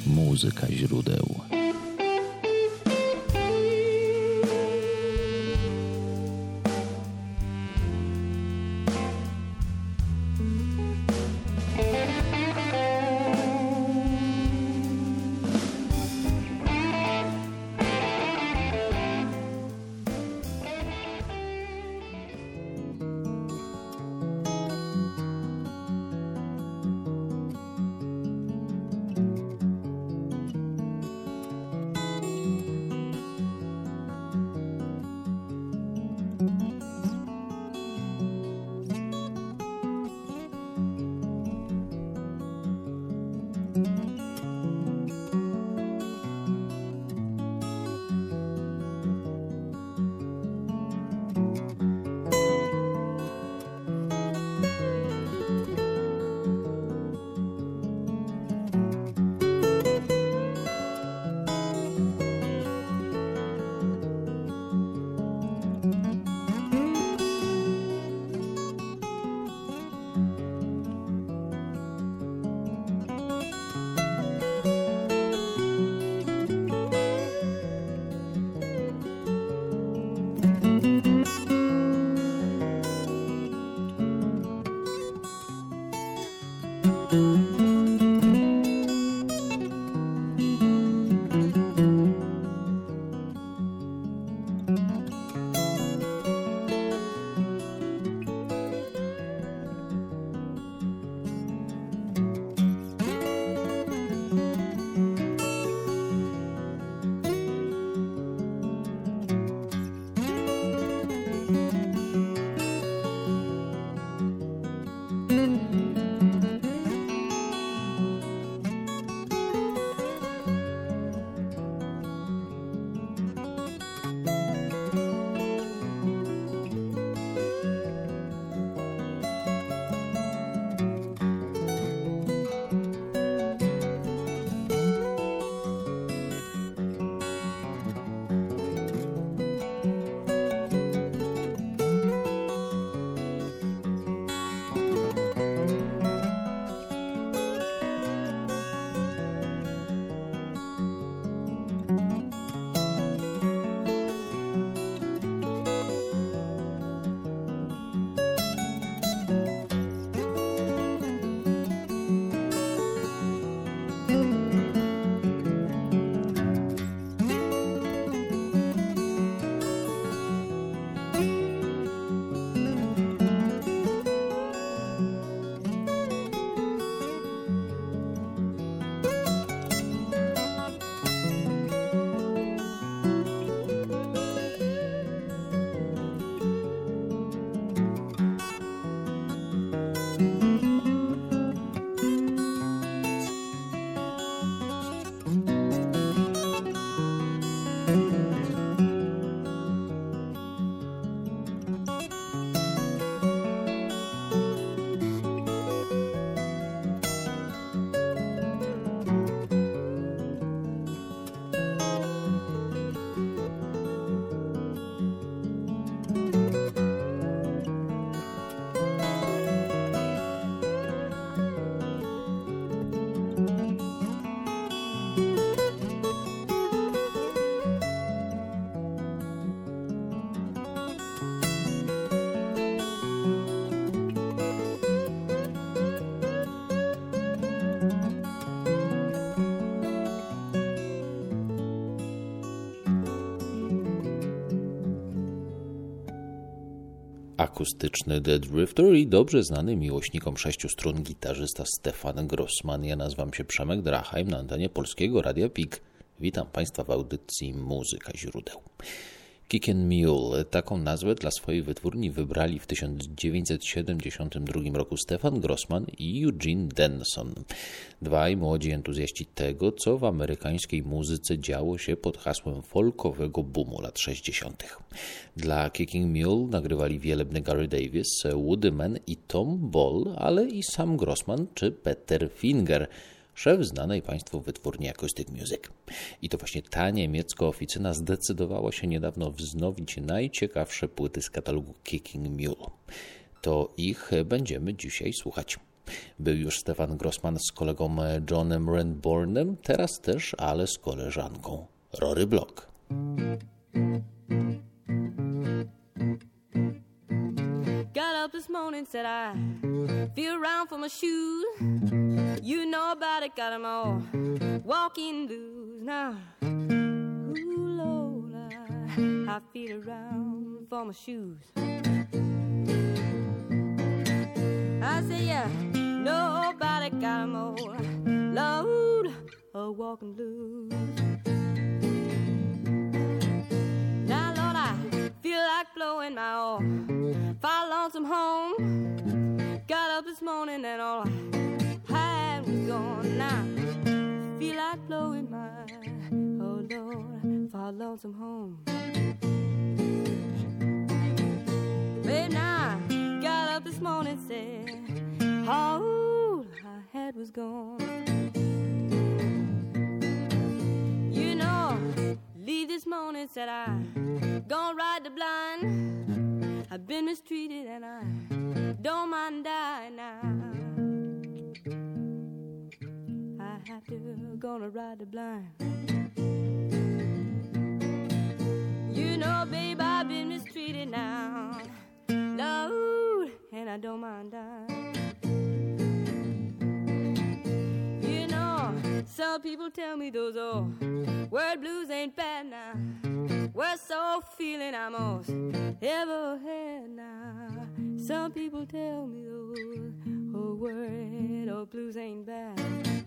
Muzyka źródeł. Akustyczny The Drifter i dobrze znany miłośnikom 6 strun gitarzysta Stefan Grossman. Ja nazywam się Przemek Drachheim na antenie Polskiego Radia PIK. Witam Państwa w audycji Muzyka źródeł. Kickin' Mule, taką nazwę dla swojej wytwórni wybrali w 1972 roku Stefan Grossman i Eugene Denson. Dwaj młodzi entuzjaści tego, co w amerykańskiej muzyce działo się pod hasłem folkowego boomu lat 60. Dla Kickin' Mule nagrywali wielebny Gary Davis, Woody Man i Tom Ball, ale i sam Grossman czy Peter Finger, szef znanej Państwu wytwórni Acoustic Music. I to właśnie ta niemiecka oficyna zdecydowała się niedawno wznowić najciekawsze płyty z katalogu Kickin' Mule. To ich będziemy dzisiaj słuchać. Był już Stefan Grossman z kolegą Johnem Renbornem, teraz też, ale z koleżanką Rory Block. Got up this morning, said I feel around for my shoes. You know about it, got 'em all walking blues. Now, ooh, Lord, I feel around for my shoes. I say, yeah, know about it, got 'em all load of walking blues. Now, Lord, I feel like blowing my all. Far lonesome home. Got up this morning and all I had was gone. Now feel like blowing my, oh Lord, far lonesome home. Babe, now I got up this morning, said all I had was gone. You know, leave this morning, said I, gonna ride the blind. I've been mistreated and I don't mind dying now. I have to gonna ride the blind. You know, babe, I've been mistreated now, Lord, and I don't mind dying. You know, some people tell me those old word blues ain't bad now. Worst so feeling I'm most ever had now. Some people tell me those old word or blues ain't bad.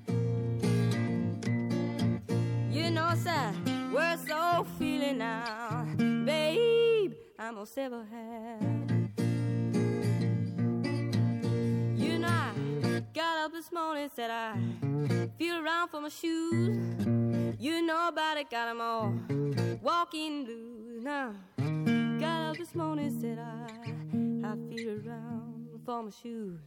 You know, sir, worst so feeling now, babe, I'm most ever had. You know, I got up this morning, said I feel around for my shoes. You know about it, got 'em all walking blues. Now, got up this morning, said I feel around for my shoes.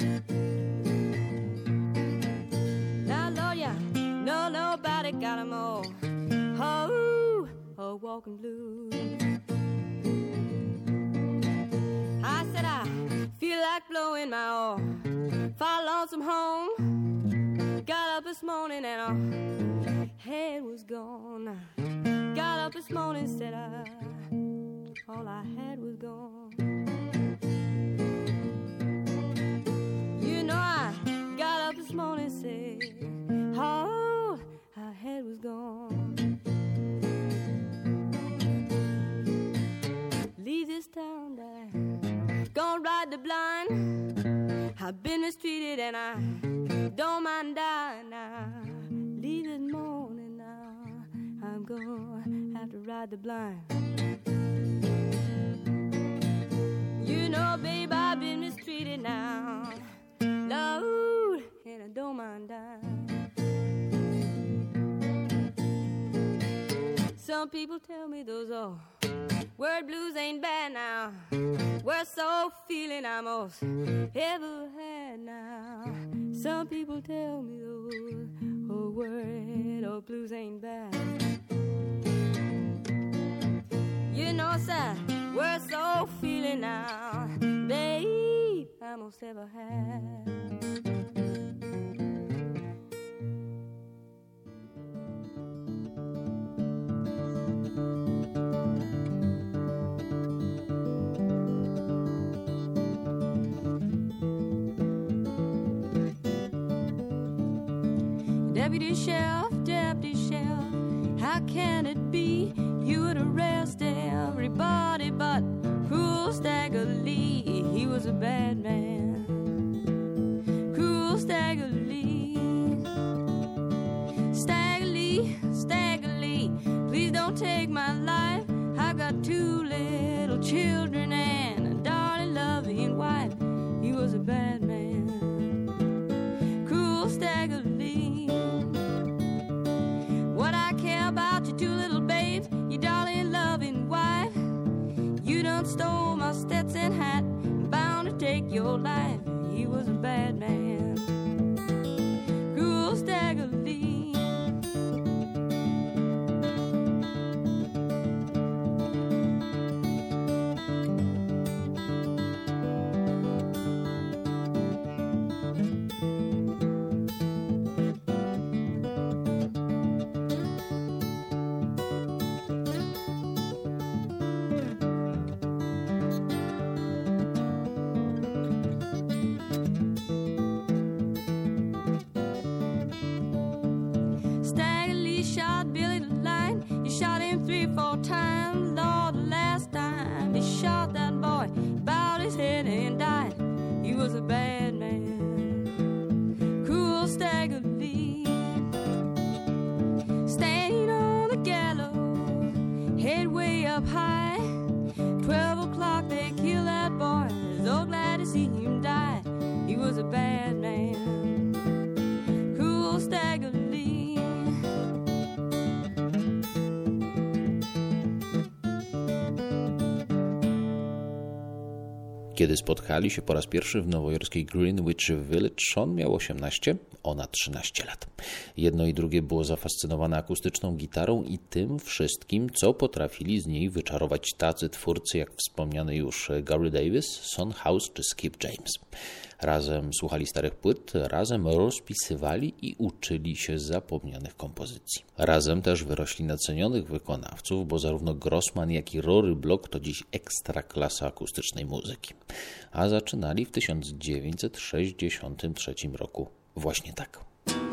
Now, Lord, yeah, know about it, got 'em all, oh, walking blues. I said I feel like blowing my all, far lonesome home. Got up this morning and all head was gone. Got up this morning, said all I had was gone. You know, I got up this morning, said all I had was gone. Leave this town, gonna ride the blind. I've been mistreated and I don't mind dying now. Leave this morning now, I'm gonna have to ride the blind. You know, babe, I've been mistreated now, Lord, and I don't mind dying. Some people tell me those old word blues ain't bad now. Worst so feeling I most ever had now. Some people tell me those old word or blues ain't bad. You know, sir, worst so feeling now, babe, I most ever had. Deputy Sheriff, how can it be you would arrest everybody but cruel Stagger Lee? He was a bad man, cruel Stagger Lee. Stagger Lee, please don't take my life. I've got 2 little children and a darling loving wife. He was a bad man, cruel Stagger Lee. What I care about your 2 little babes, your darling loving wife. You done stole my Stetson hat, bound to take your life. He was a bad man, cruel Stagger Lee. Kiedy spotkali się po raz pierwszy w nowojorskiej Greenwich Village, Sean miał 18, ona 13 lat. Jedno i drugie było zafascynowane akustyczną gitarą i tym wszystkim, co potrafili z niej wyczarować tacy twórcy jak wspomniany już Gary Davis, Son House czy Skip James. Razem słuchali starych płyt, razem rozpisywali i uczyli się zapomnianych kompozycji. Razem też wyrośli na cenionych wykonawców, bo zarówno Grossman, jak i Rory Block to dziś ekstra klasa akustycznej muzyki. A zaczynali w 1963 roku właśnie tak.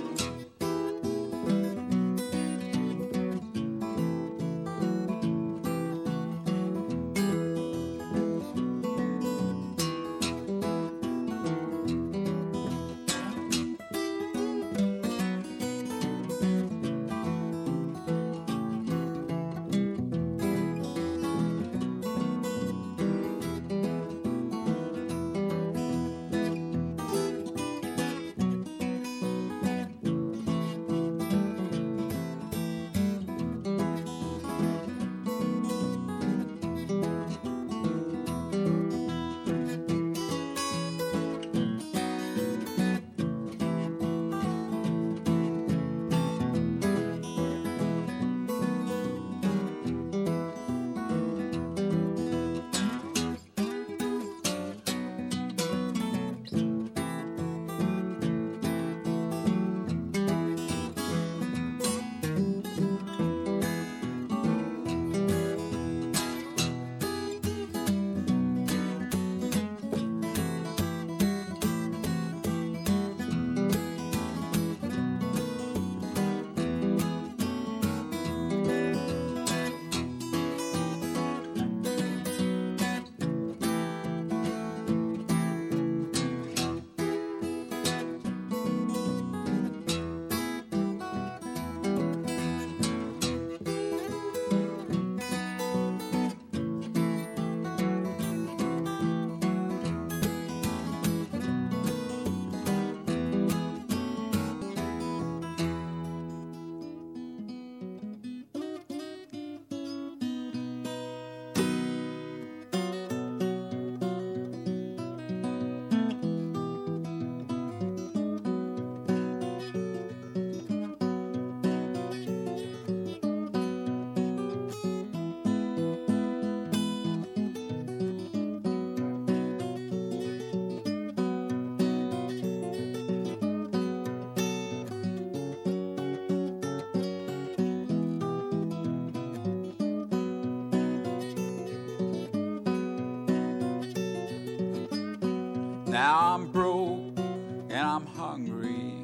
Now I'm broke and I'm hungry,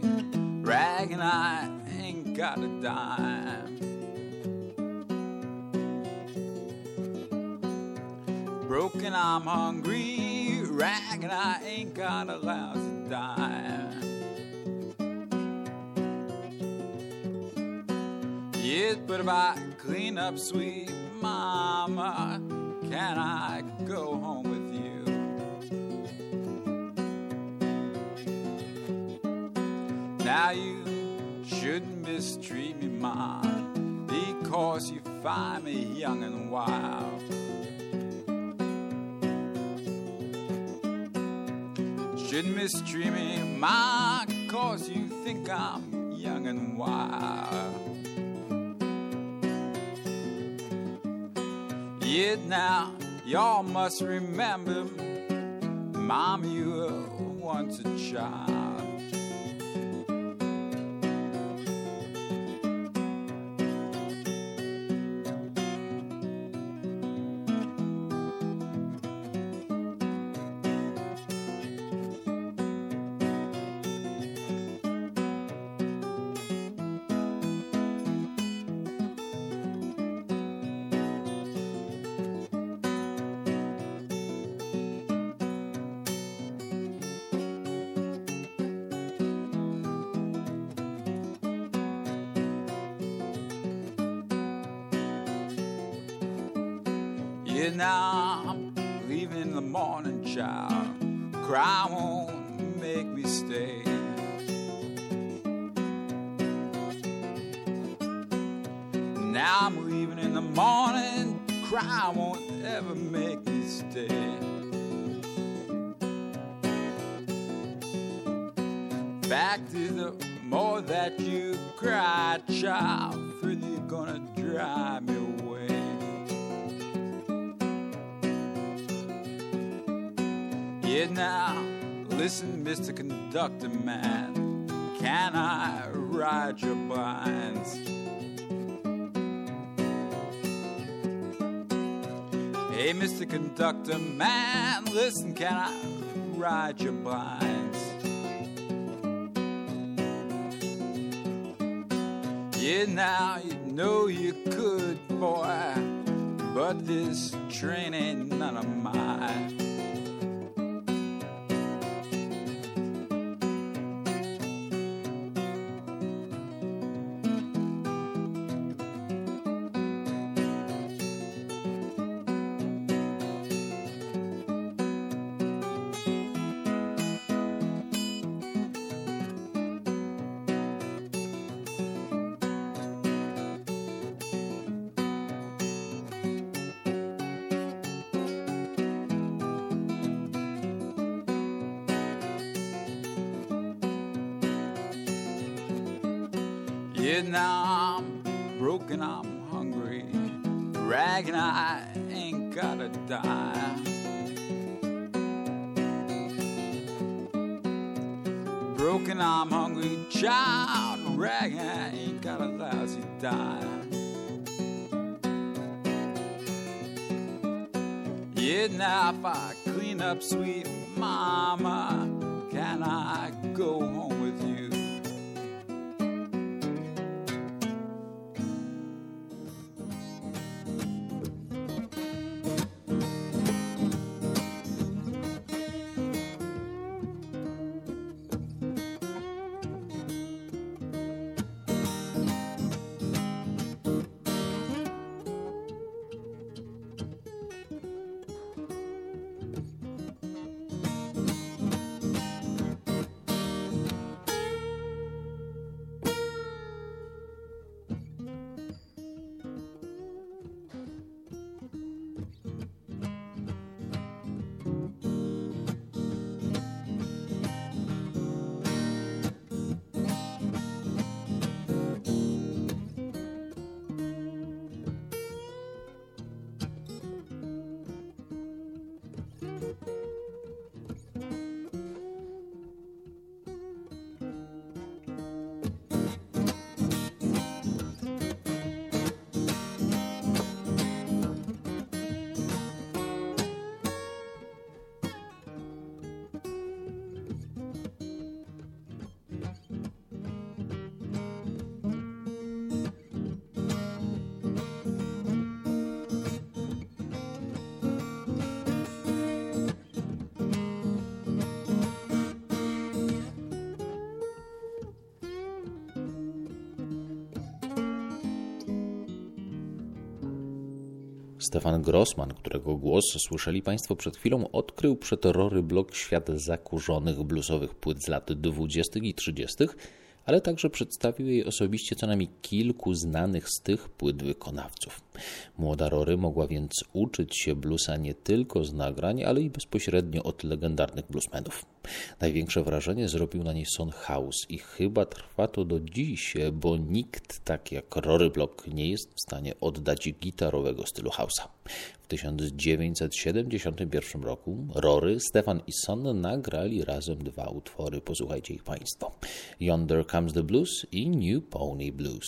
rag and I ain't got a dime. Broke and I'm hungry, rag and I ain't got a lousy dime. Yes, but if I clean up, sweet mama, can I go home with you? Now you shouldn't mistreat me, Ma, because you find me young and wild. Shouldn't mistreat me, Ma, because you think I'm young and wild. Yet now y'all must remember, Mom, you were once a child. Yeah, now I'm leaving in the morning, child. Cry won't make me stay. Now I'm leaving in the morning. Cry won't ever make me stay. fact is, the more that you cry, child, further you're gonna drive me away. Yeah, now, listen, Mr. Conductor Man, can I ride your blinds? Hey, Mr. Conductor Man, listen, can I ride your blinds? Yeah, now you know you could, boy, but this train ain't none of mine. Yeah, now I'm broken, I'm hungry, ragging, I ain't got a dime. Broken, I'm hungry, child, ragging, I ain't got a lousy dime. Yeah, now if I clean up, sweet mama, can I go home with you? Stefan Grossman, którego głos słyszeli Państwo przed chwilą, odkrył przed Rory Block świat zakurzonych bluesowych płyt z lat 20. i 30., ale także przedstawił jej osobiście co najmniej kilku znanych z tych płyt wykonawców. Młoda Rory mogła więc uczyć się bluesa nie tylko z nagrań, ale i bezpośrednio od legendarnych bluesmenów. Największe wrażenie zrobił na niej Son House i chyba trwa to do dziś, bo nikt tak jak Rory Block nie jest w stanie oddać gitarowego stylu house'a. W 1971 roku Rory, Stefan i Son nagrali razem dwa utwory. Posłuchajcie ich Państwo. Yonder Comes the Blues i New Pony Blues.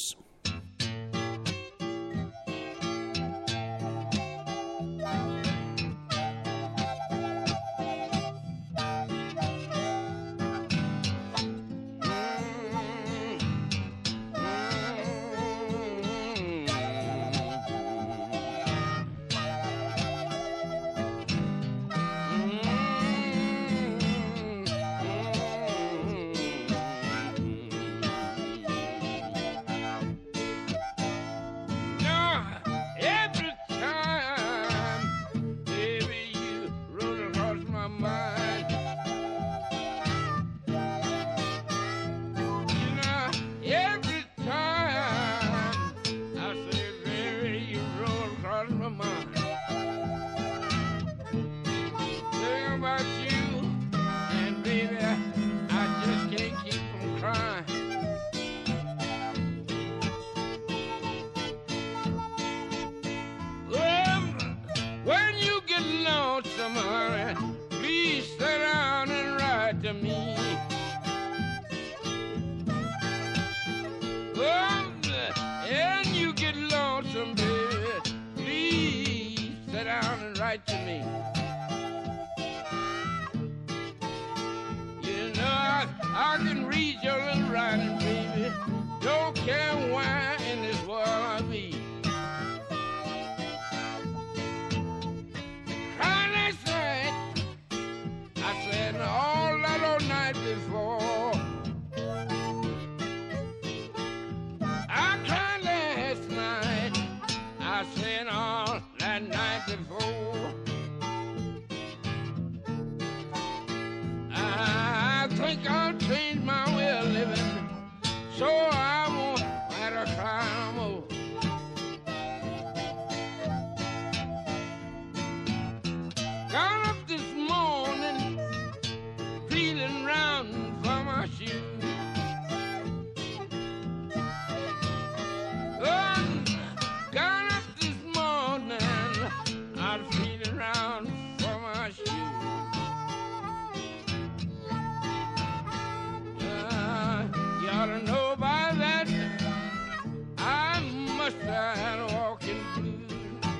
I said all that old night before. I cried last night. I said all that night before. I think I'll change my way of living, so I won't have to cry no more. Got up this morning, feeling round for my shoes. Got up this morning, I was feeling round for my shoes. You ought to know by that I must have had a walking blues.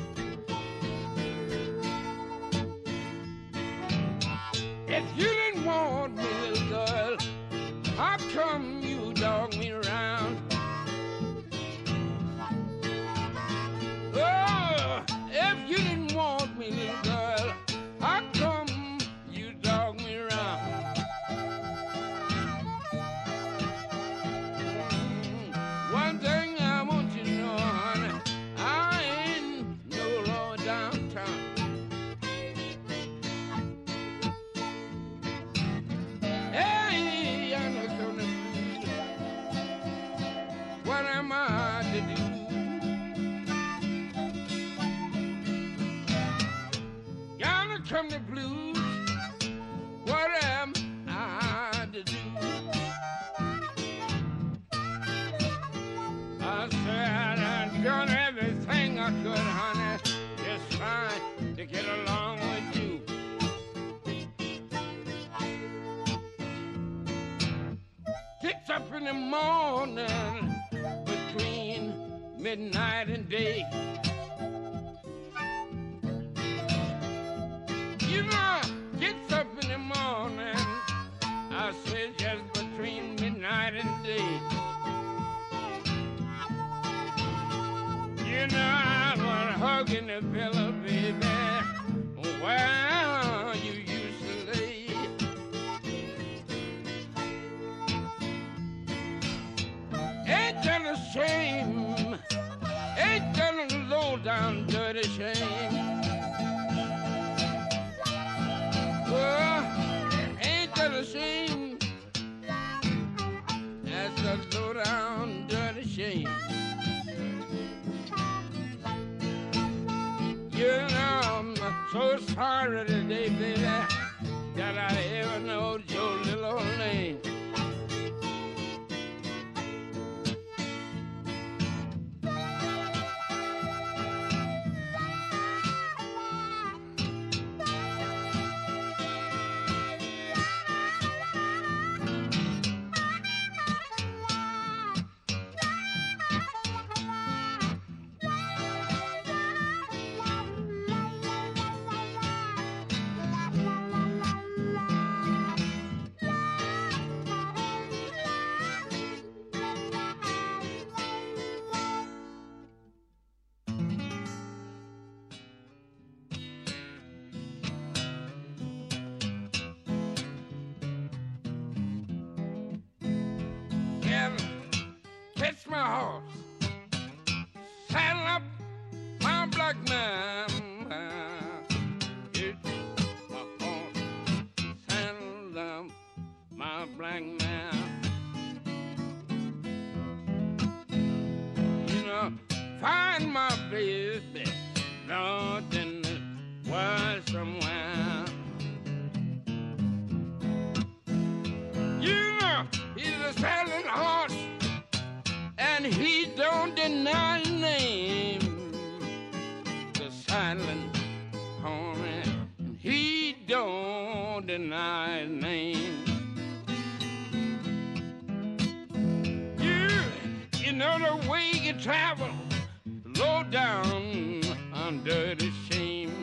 If you didn't want me, little girl, how come you dog me around? Oh, if you didn't want me, little girl, how come you dog me around? One thing I want you to know, honey, I ain't no lower downtown. Hey, I look on the blues. What am I to do? Y'all come the blues. What am I to do? I said I've done everything I could, honey, just trying to get along with you. Gets up in the morning between midnight and day. You know, gets up in the morning, I said just between midnight and day. You know, I was hugging the pillow, baby, where you used to lay. Ain't that a shame? Ain't that a low down dirty shame? Ain't that a shame? That's a low down dirty shame. You know, I'm so sorry today, baby, that I ever knowed your little old name. Catch my horse, saddle up my black man. Catch my horse, saddle up my black man. You know, find my baby, Lord, in the world somewhere. You know, he's a saddling horse, and he don't deny his name. The silent homie, and he don't deny his name. You know the way you travel, low down under the shame.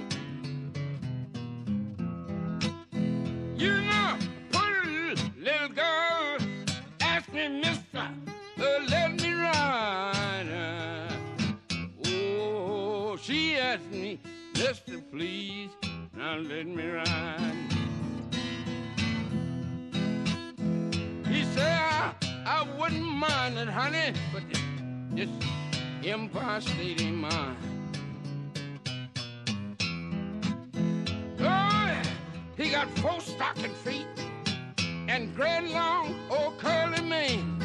You know, pretty little girl asked me, mister, let me ride. Oh, she asked me, mister, please, now let me ride. find it, honey, but this Empire State ain't mine. Oh, he got 4 stocking feet and great long old curly mane.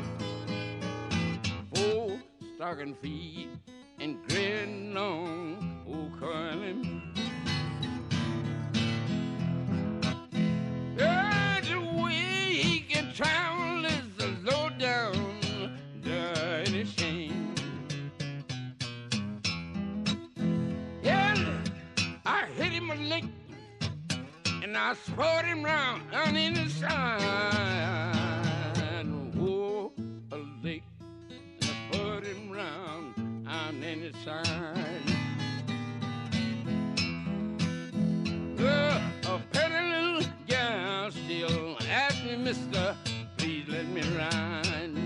4 stocking feet and great long old curly mane. The way he can travel is a low down, dirty shame. Yeah, I hit him a lick and I spurred him round on the side. Oh, a lick and I spurred him round on the side. A pretty little gal still asks me, mister, please let me ride.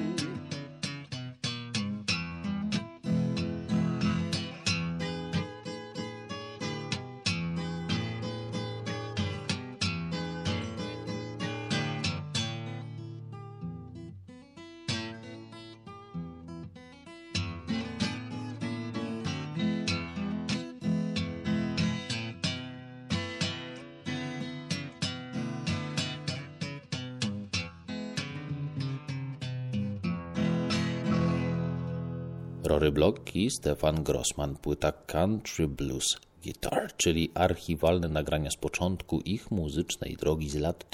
Rory Block i Stefan Grossman, płyta Country Blues Guitar, czyli archiwalne nagrania z początku ich muzycznej drogi z lat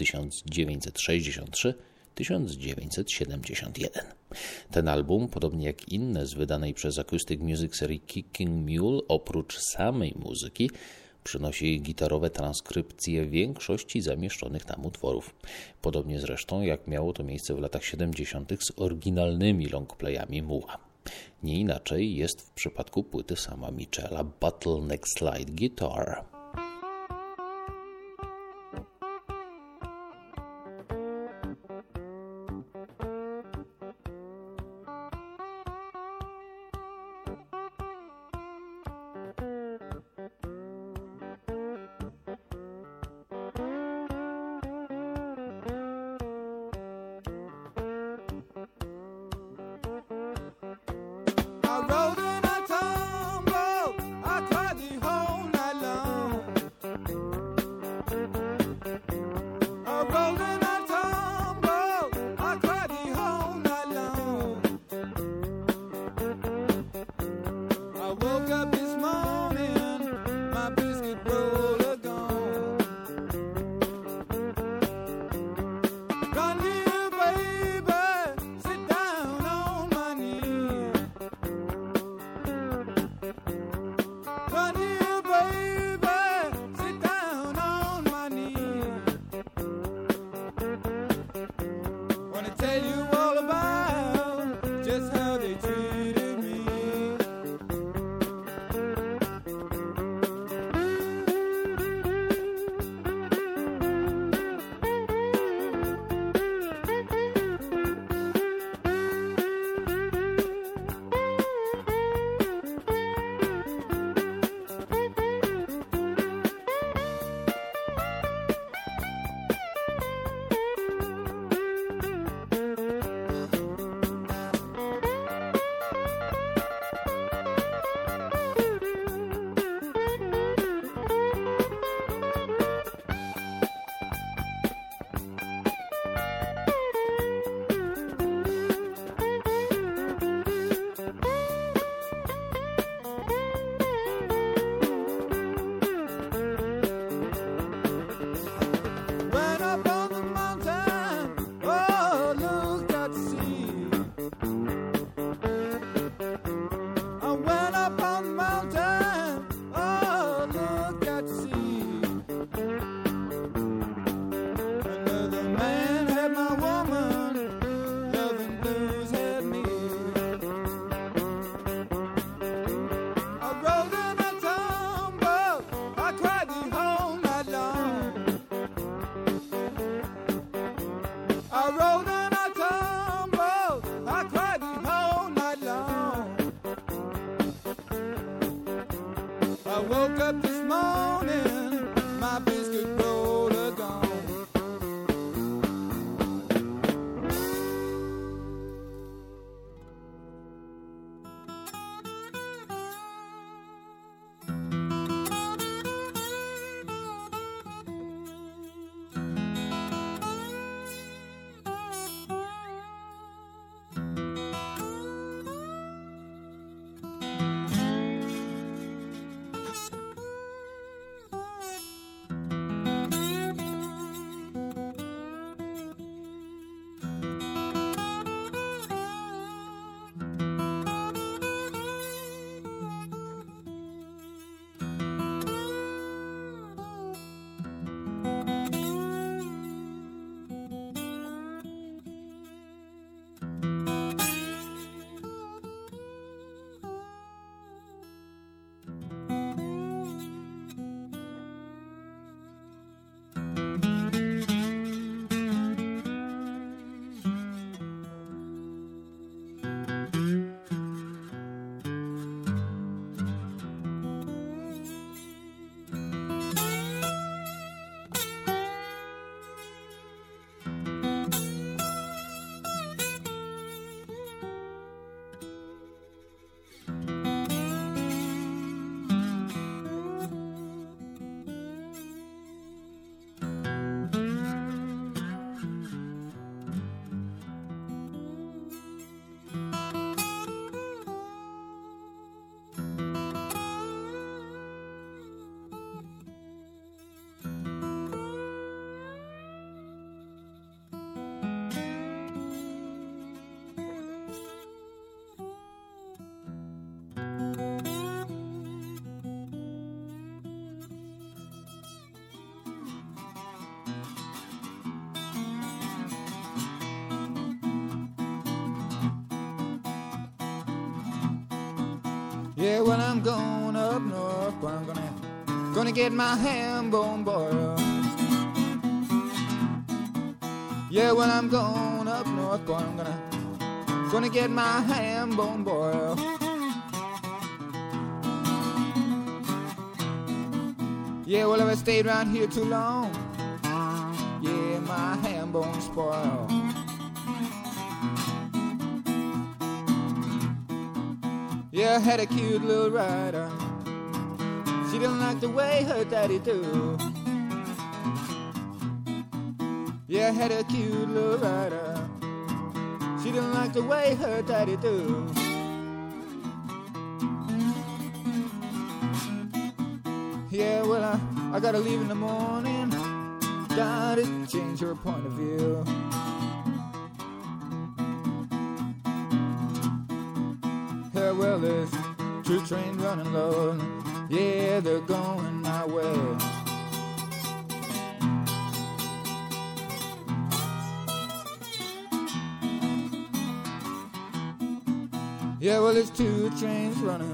1963-1971. Ten album, podobnie jak inne z wydanej przez Acoustic Music serii Kicking Mule, oprócz samej muzyki, przynosi gitarowe transkrypcje większości zamieszczonych tam utworów. Podobnie zresztą jak miało to miejsce w latach 70. z oryginalnymi longplayami Muła. Nie inaczej jest w przypadku płyty sama Mitchella Bottleneck Slide Guitar. Yeah, well, I'm going up north, but I'm gonna get my ham bone boiled. Yeah, well, I'm going up north, but I'm gonna get my ham bone boiled. Yeah, well, if I stayed around here too long, yeah, my ham bone spoiled. Yeah, I had a cute little rider. She didn't like the way her daddy do. Yeah, I had a cute little rider. She didn't like the way her daddy do. Yeah, well, I gotta leave in the morning. Gotta change her point of view. Yeah, well, there's 2 trains running low. Yeah, they're going my way. Yeah, well, there's 2 trains running.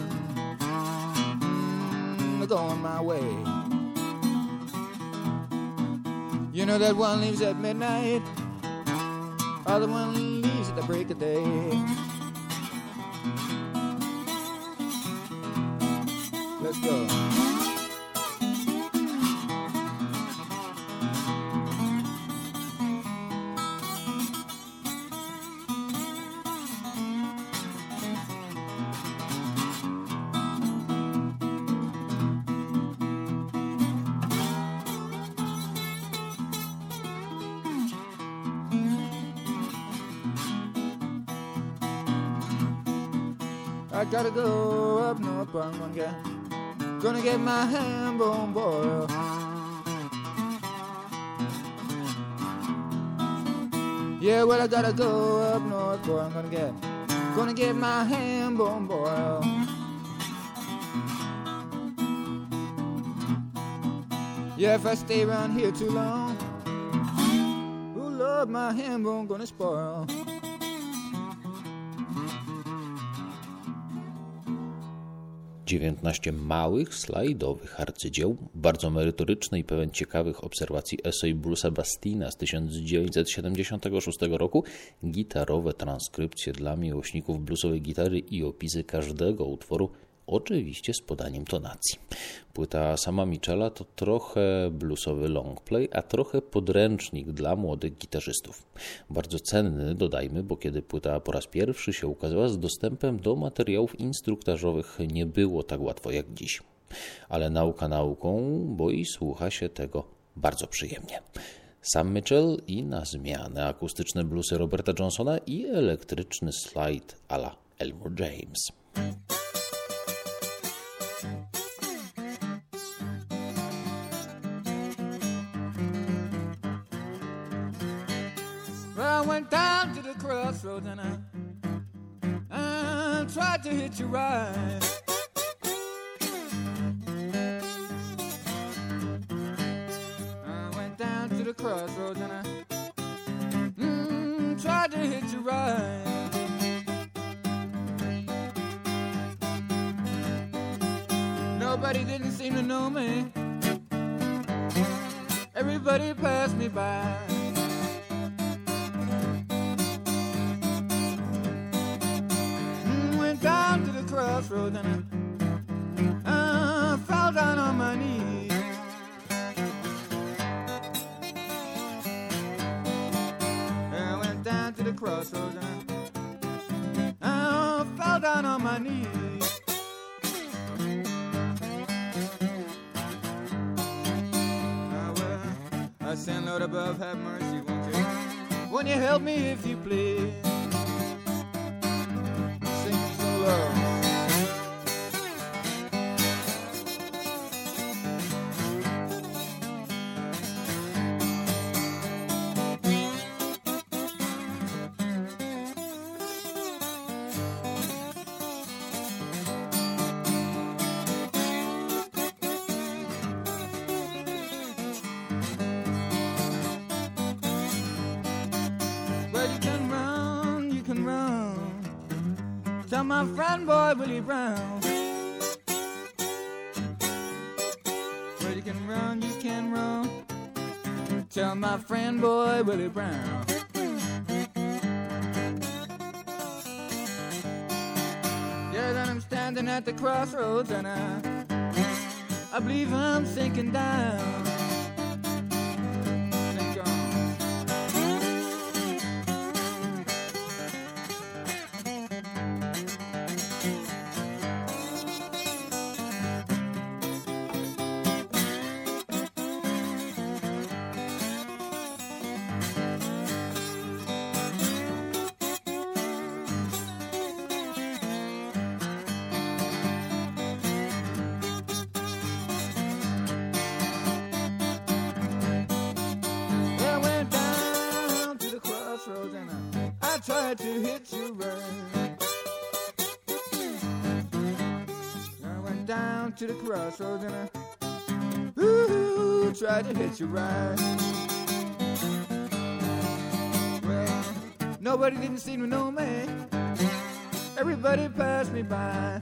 They're going my way. You know that one leaves at midnight, other one leaves at the break of day. Let's go. I gotta go up north, but I'm gonna get my ham bone boiled. Yeah, well, I gotta go up north, boy, I'm gonna get my ham bone boiled. Yeah, if I stay around here too long, oh Lord, my ham bone gonna spoil. 19 małych, slajdowych arcydzieł, bardzo merytoryczny i pełen ciekawych obserwacji esej Bruce'a Bastina z 1976 roku, gitarowe transkrypcje dla miłośników bluesowej gitary i opisy każdego utworu, oczywiście z podaniem tonacji. Płyta sama Mitchella to trochę bluesowy longplay, a trochę podręcznik dla młodych gitarzystów. Bardzo cenny, dodajmy, bo kiedy płyta po raz pierwszy się ukazała, z dostępem do materiałów instruktażowych nie było tak łatwo jak dziś. Ale nauka nauką, bo i słucha się tego bardzo przyjemnie. Sam Mitchell i na zmianę akustyczne bluesy Roberta Johnsona i elektryczny slide a la Elmore James. Well, I went down to the crossroads and I tried to hit you right. I went down to the crossroads and I tried to hit you right. Nobody didn't seem to know me. Everybody passed me by. Down to the crossroads and I fell down on my knees. I went down to the crossroads and I fell down on my knees. I send Lord above, have mercy, won't you? Won't you help me if you please? Tell my friend boy Willie Brown tell my friend boy Willie Brown. Yeah, then I'm standing at the crossroads and I believe I'm sinking down. Sink on. I tried to hit you right. I went down to the crossroads and I tried to hit you right. Well, nobody didn't seem to know me. Everybody passed me by.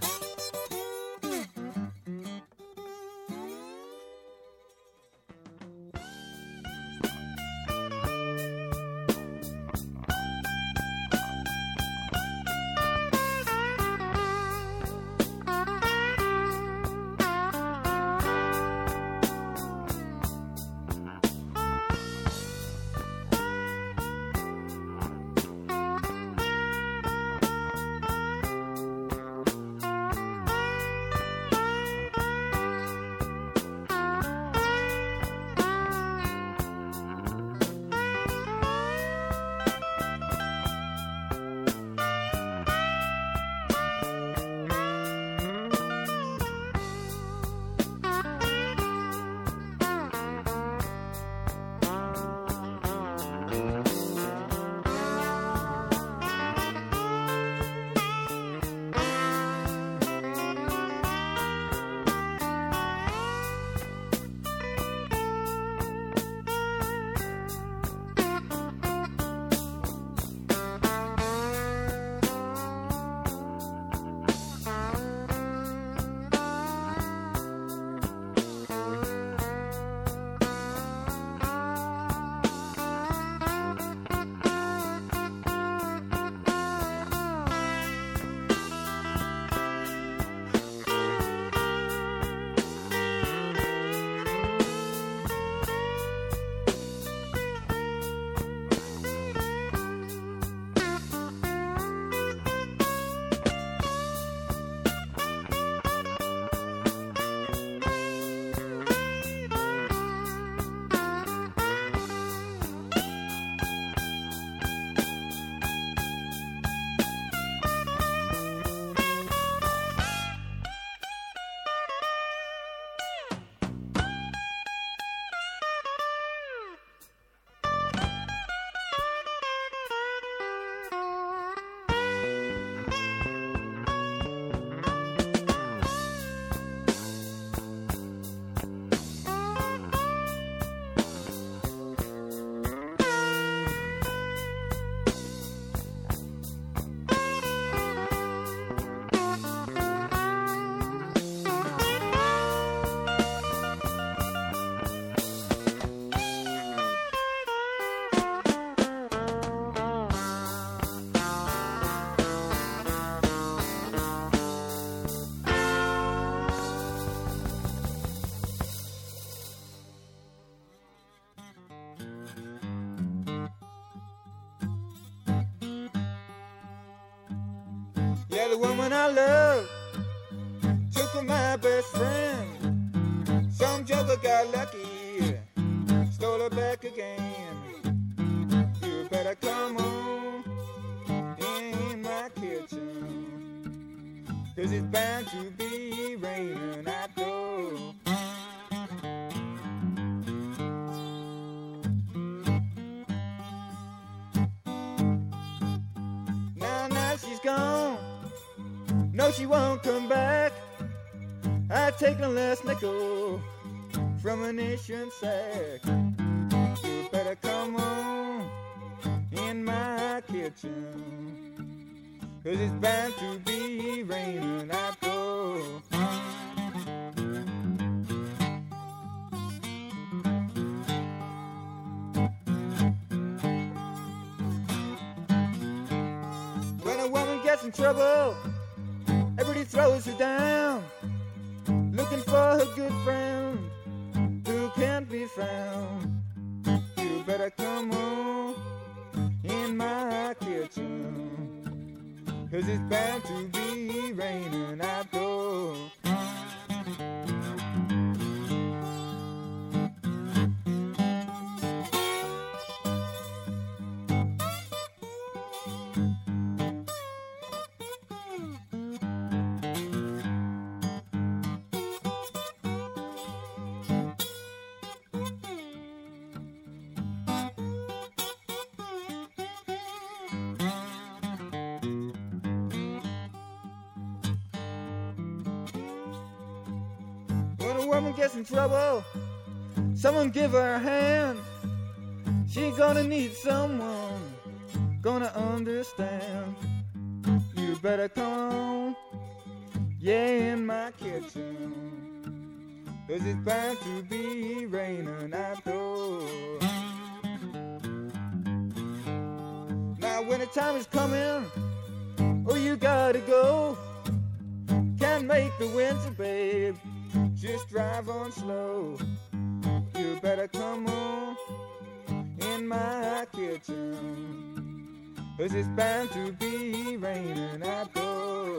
Yeah, the woman I love took my best friend. Some joker got lucky, stole her back again. You better come on in my kitchen, 'cause it's bound to be raining outdoors. Now she's gone. No, she won't come back. I take the last nickel from a nation's sack. You better come on in my kitchen, 'cause it's bound to be raining outdoors. in trouble, everybody throws her down, looking for her good friend who can't be found. You better come on in my kitchen, 'cause it's bound to be raining outdoors. When a woman gets in trouble, someone give her a hand. She gonna need someone, gonna understand. You better come on, yeah, in my kitchen, 'cause it's bound to be raining outdoors. Now winter time is coming, oh you gotta go. Can't make the winter, babe, just drive on slow. You better come on in my kitchen, 'cause it's bound to be raining outdoors.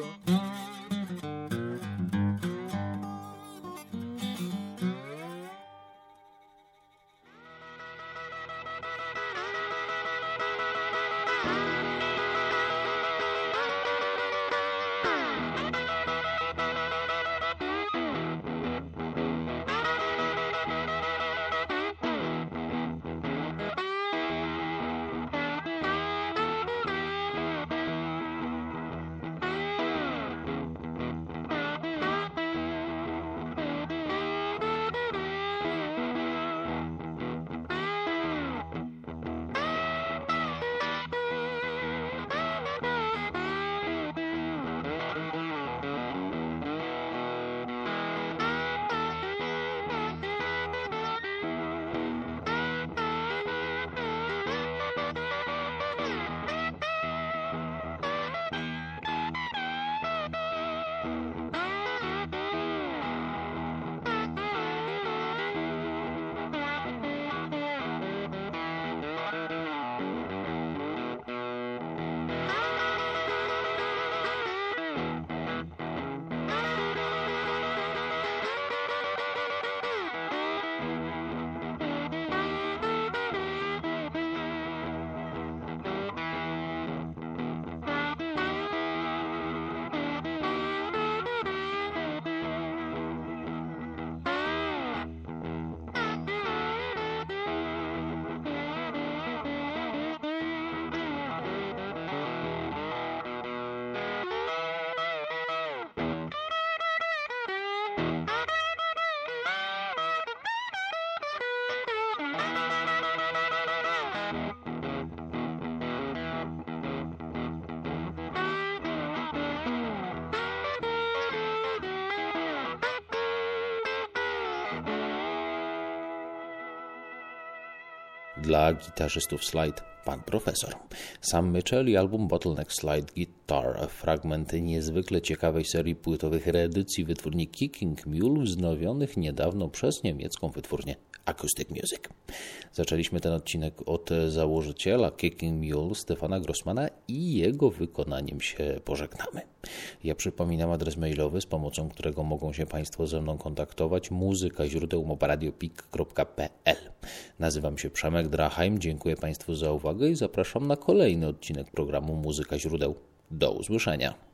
Dla gitarzystów slide pan profesor. Sam Mitchell i album Bottleneck Slide Guitar, fragment niezwykle ciekawej serii płytowych reedycji wytwórni Kicking Mule, wznowionych niedawno przez niemiecką wytwórnię Acoustic Music. Zaczęliśmy ten odcinek od założyciela Kicking Mule, Stefana Grossmana, i jego wykonaniem się pożegnamy. Ja przypominam adres mailowy, z pomocą którego mogą się Państwo ze mną kontaktować: muzyka@radiopik.pl. Nazywam się Przemek Drachheim, dziękuję Państwu za uwagę i zapraszam na kolejny odcinek programu Muzyka Źródeł. Do usłyszenia.